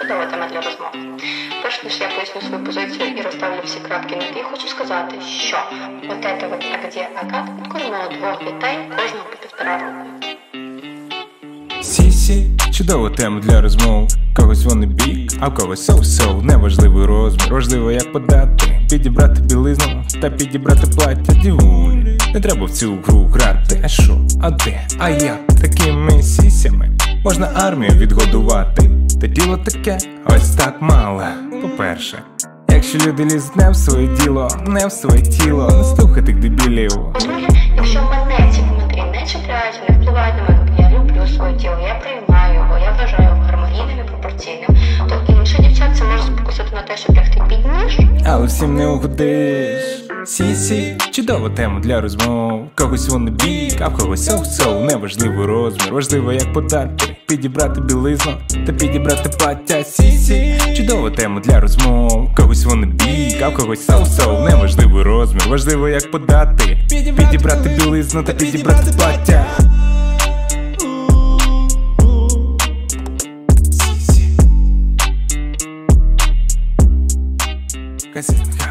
чудова тема для розмов. Перш ніж я поясню свою позицію і розставлю всі крапки над «і», хочу сказати, що от это вот «а где Агат» підкормила двох дітей кожного по 1,5 року. Сі-сі, чудова тема для розмов. Когось вони бік, а в когось соу-соу. Неважливий розмір, важливо як подати. Підібрати білизну та підібрати плаття дівулі. Не треба в цю гру грати. А що, а де, а як? Такими сісями можна армію відгодувати. Та діло таке, ось так мало. По-перше, якщо люди лізуть не в своє діло, не в своє тіло, не слухай тих дебілів. По-друге, якщо мене ці коментарі не чіпляють, не впливають на мене, я люблю своє тіло, я приймаю його, я вважаю його гармонійним і пропорційним, то інших дівчат це може спокусити на те, щоб лягти під ніж. Але всім не угодиш. Сі-сі, чудова тема для розмов. Когось вони бік, а в когось соу-соу. Неважливий розмір, важливо як подати. Підібрати білизну та підібрати плаття. Сі-сі, чудова тема для розмов. Когось вони бік, а в когось соу-соу. Неважливий розмір, важливо як подати. Підібрати білизну та підібрати плаття. Сі-сі.